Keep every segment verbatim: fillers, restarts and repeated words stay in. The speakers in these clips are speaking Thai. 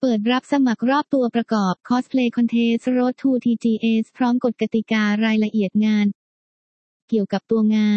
เปิดรับสมัครรอบตัวประกอบ Cosplay Contest Road to ที จี เอส พร้อมกฎกติการายละเอียดงานเกี่ยวกับตัวงาน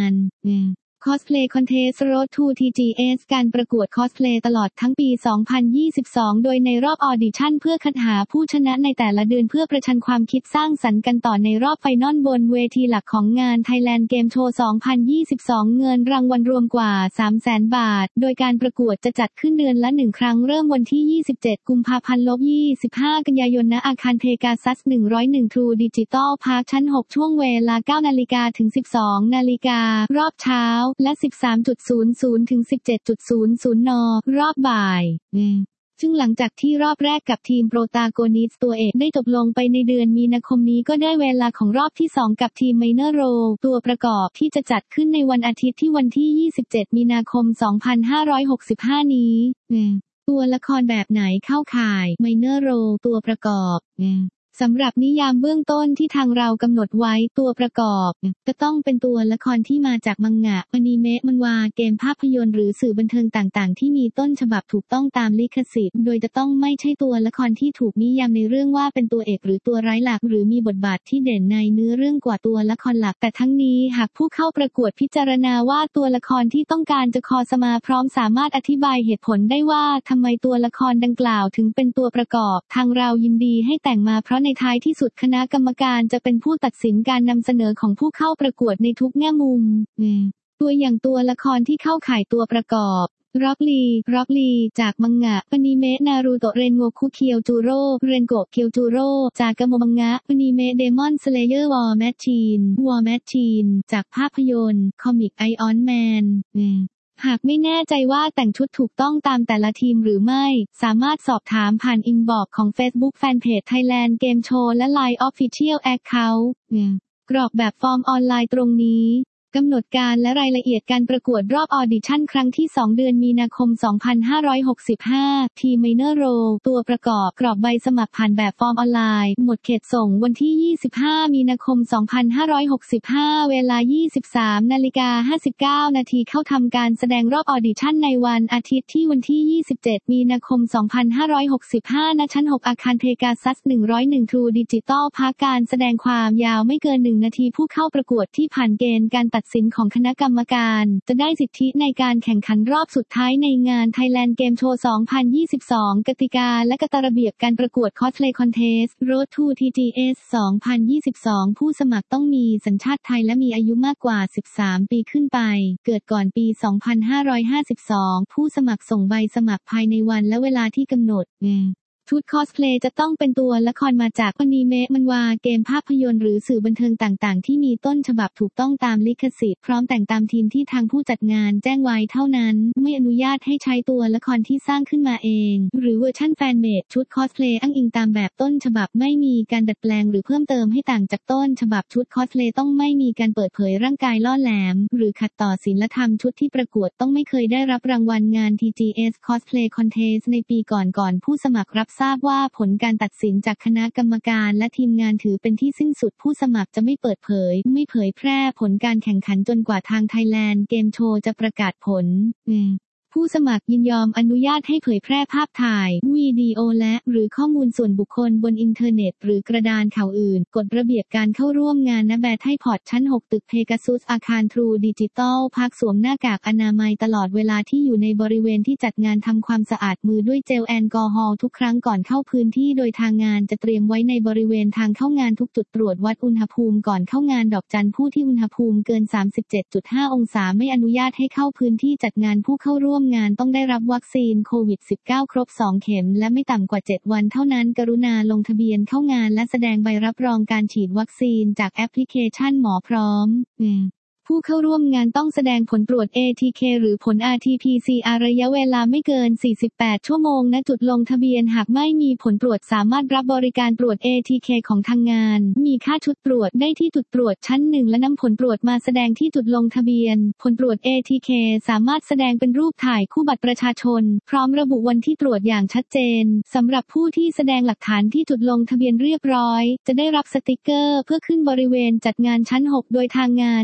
Cosplay Contest Road to ที จี เอส การประกวดคอสเพลย์ตลอดทั้งปี สองพันยี่สิบสอง โดยในรอบออดิชั่นเพื่อคัดหาผู้ชนะในแต่ละเดือนเพื่อประชันความคิดสร้างสรรค์กันต่อในรอบไฟนอลบนเวทีหลักของงาน Thailand Game Show สองพันยี่สิบสอง เงินรางวัลรวมกว่า สามแสน บาท โดยการประกวดจะจัดขึ้นเดือนละหนึ่งครั้งเริ่มวันที่ ยี่สิบเจ็ด กุมภาพันธ์ ยี่สิบห้า กันยายนณอาคาร Pegasus หนึ่งศูนย์หนึ่ง True Digital Park ชั้น หก ช่วงเวลา เก้า นาฬิกาถึง สิบสอง นาฬิการอบเช้าและ สิบสามนาฬิกา ถึง สิบเจ็ดนาฬิกา นรอบบ่ายซึ่งหลังจากที่รอบแรกกับทีมโปรตาโกนิสต์ตัวเอกได้จบลงไปในเดือนมีนาคมนี้ก็ได้เวลาของรอบที่สองกับทีมไมเนอร์โรตัวประกอบที่จะจัดขึ้นในวันอาทิตย์ที่วันที่ยี่สิบเจ็ดมีนาคมสองพันห้าร้อยหกสิบห้านี้ตัวละครแบบไหนเข้าข่ายไมเนอร์โรตัวประกอบสำหรับนิยามเบื้องต้นที่ทางเรากำหนดไว้ตัวประกอบจะต้องเป็นตัวละครที่มาจากมังงะอนิเมะมังวาเกมภาพยนตร์หรือสื่อบันเทิงต่างๆที่มีต้นฉบับถูกต้องตามลิขสิทธิ์โดยจะต้องไม่ใช่ตัวละครที่ถูกนิยามในเรื่องว่าเป็นตัวเอกหรือตัวร้ายหลักหรือมีบทบาทที่เด่นในเนื้อเรื่องกว่าตัวละครหลักแต่ทั้งนี้หากผู้เข้าประกวดพิจารณาว่าตัวละครที่ต้องการจะคอสมาพร้อมสามารถอธิบายเหตุผลได้ว่าทำไมตัวละครดังกล่าวถึงเป็นตัวประกอบทางเรายินดีให้แต่งมาเพราะในท้ายที่สุดคณะกรรมการจะเป็นผู้ตัดสินการนำเสนอของผู้เข้าประกวดในทุกแง่มุมตัวอย่างตัวละครที่เข้าข่ายตัวประกอบร็อกลีร็อกลีจากมังงะอนิเมะนารูโตะเรนโงคุเคียวจูโร่เรนโกะเคียวจูโร่จากกะโมมังงะอนิเมะเดมอนสเลเยอร์วอร์แมชชีนวอร์แมชชีนจากภาพยนตร์คอมิกไอออนแมนหากไม่แน่ใจว่าแต่งชุดถูกต้องตามแต่ละทีมหรือไม่สามารถสอบถามผ่านอินบ็อกซ์ของ Facebook Fanpage Thailand Game Show และ ไลน์ Official Account กรอกแบบฟอร์มออนไลน์ตรงนี้กำหนดการและรายละเอียดการประกวดรอบออดิชั่นครั้งที่สองเดือนมีนาคมสองพันห้าร้อยหกสิบห้าทีมไมเนอร์โรตัวประกอบกรอกใบสมัครผ่านแบบฟอร์มออนไลน์หมดเขตส่งวันที่ยี่สิบห้ามีนาคมสองพันห้าร้อยหกสิบห้าเวลา ยี่สิบสามนาฬิกาห้าสิบเก้านาทีเข้าทำการแสดงรอบออดิชั่นในวันอาทิตย์ที่วันที่ยี่สิบเจ็ดมีนาคมสองพันห้าร้อยหกสิบห้าณชั้นหกอาคาร Pegasus หนึ่งศูนย์หนึ่ง True Digital Park การแสดงความยาวไม่เกินหนึ่งนาทีผู้เข้าประกวดที่ผ่านเกณฑ์การตัดสินของคณะกรรมการจะได้สิทธิในการแข่งขันรอบสุดท้ายในงาน Thailand Game Show สองพันยี่สิบสอง กติกาและกฎระเบียบการประกวด Cosplay Contest Road to ที จี เอส สองพันยี่สิบสอง ผู้สมัครต้องมีสัญชาติไทยและมีอายุมากกว่า สิบสาม ปีขึ้นไปเกิดก่อนปี สองพันห้าร้อยห้าสิบสอง ผู้สมัครส่งใบสมัครภายในวันและเวลาที่กำหนดชุดคอสเพลย์จะต้องเป็นตัวละครมาจากอนิเมะมังวาเกมภาพยนตร์หรือสื่อบันเทิงต่างๆที่มีต้นฉบับถูกต้องตามลิขสิทธิ์พร้อมแต่งตามทีมที่ทางผู้จัดงานแจ้งไว้เท่านั้นไม่อนุญาตให้ใช้ตัวละครที่สร้างขึ้นมาเองหรือเวอร์ชั่นแฟนเมดชุดคอสเพลย์อ้างอิงตามแบบต้นฉบับไม่มีการดัดแปลงหรือเพิ่มเติมให้ต่างจากต้นฉบับชุดคอสเพลย์ต้องไม่มีการเปิดเผยร่างกายล่อแหลมหรือขัดต่อศีลธรรมชุดที่ประกวดต้องไม่เคยได้รับรางวัลงาน ที จี เอส Cosplay Contest ในปีก่อนๆผู้สมัครรับทราบว่าผลการตัดสินจากคณะกรรมการและทีมงานถือเป็นที่สิ้นสุดผู้สมัครจะไม่เปิดเผยไม่เผยแพร่ผลการแข่งขันจนกว่าทาง Thailand Game Show จะประกาศผลผู้สมัครยินยอมอนุญาตให้เผยแพร่ภาพถ่ายวิดีโอและหรือข้อมูลส่วนบุคคลบนอินเทอร์เน็ตหรือกระดานข่าวอื่นกฎระเบียบการเข้าร่วมงานณแบทไทพอร์ตชั้นหกตึกเพกาซุสอาคาร True Digital Park สวมหน้ากากอนามัยตลอดเวลาที่อยู่ในบริเวณที่จัดงานทำความสะอาดมือด้วยเจลแอลกอฮอล์ทุกครั้งก่อนเข้าพื้นที่โดยทางงานจะเตรียมไว้ในบริเวณทางเข้างานทุกจุดตรวจวัดอุณหภูมิก่อนเข้างานดอกจันผู้ที่อุณหภูมิเกิน สามสิบเจ็ดจุดห้า องศาไม่อนุญาตให้เข้าพื้นที่จัดงานผู้เข้าร่วมงานต้องได้รับวัคซีนโควิด สิบเก้า ครบ สอง เข็มและไม่ต่ำกว่า เจ็ด วันเท่านั้นกรุณาลงทะเบียนเข้างานและแสดงใบรับรองการฉีดวัคซีนจากแอปพลิเคชันหมอพร้อมผู้เข้าร่วมงานต้องแสดงผลตรวจ เอ ที เค หรือผล อาร์ ที พี ซี อาร์ ระยะเวลาไม่เกิน สี่สิบแปด ชั่วโมงณจุดลงทะเบียนหากไม่มีผลตรวจสามารถรับบริการตรวจ เอ ที เค ของทางงานมีค่าชุดตรวจได้ที่จุดตรวจชั้นหนึ่งและนำผลตรวจมาแสดงที่จุดลงทะเบียนผลตรวจ เอ ที เค สามารถแสดงเป็นรูปถ่ายคู่บัตรประชาชนพร้อมระบุวันที่ตรวจอย่างชัดเจนสำหรับผู้ที่แสดงหลักฐานที่จุดลงทะเบียนเรียบร้อยจะได้รับสติกเกอร์เพื่อขึ้นบริเวณจัดงานชั้นหกโดยทางงานจะมีการ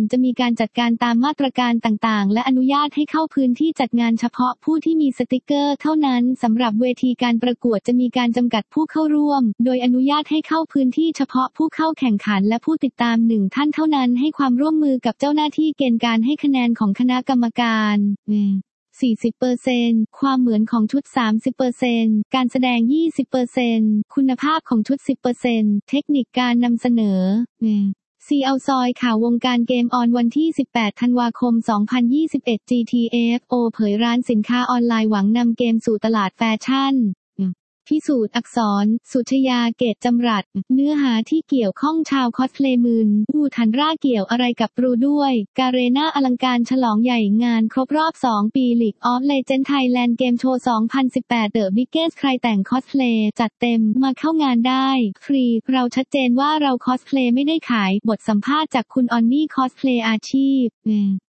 การจัดการตามมาตรการต่างๆและอนุญาตให้เข้าพื้นที่จัดงานเฉพาะผู้ที่มีสติกเกอร์เท่านั้นสำหรับเวทีการประกวดจะมีการจำกัดผู้เข้าร่วมโดยอนุญาตให้เข้าพื้นที่เฉพาะผู้เข้าแข่งขันและผู้ติดตามหนึ่งท่านเท่านั้นให้ความร่วมมือกับเจ้าหน้าที่เกณฑ์การให้คะแนนของคณะกรรมการสี่สิบเปอร์เซ็นต์ ความเหมือนของชุด สามสิบเปอร์เซ็นต์ การแสดง ยี่สิบเปอร์เซ็นต์ คุณภาพของชุด สิบเปอร์เซ็นต์ เทคนิคการนำเสนอซีเอาซอยข่าววงการเกมออนวันที่ สิบแปด ธันวาคม สองพันยี่สิบเอ็ด จี ที เอฟ โอ เผยร้านสินค้าออนไลน์หวังนำเกมสู่ตลาดแฟชั่นพิสูจน์อักษรสุชยาเกตจำรัดเนื้อหาที่เกี่ยวข้องชาวคอสเพลย์มืนอูทันร่าเกี่ยวอะไรกับปรูด้วยการเรน่าอลังการฉลองใหญ่งานครบรอบสองปี League of Legends Thailand Game Show สองพันสิบแปด The Biggest ใครแต่งคอสเพลย์จัดเต็มมาเข้างานได้ฟรีเราชัดเจนว่าเราคอสเพลย์ไม่ได้ขายบทสัมภาษณ์จากคุณออนนี่คอสเพลย์อาชีพ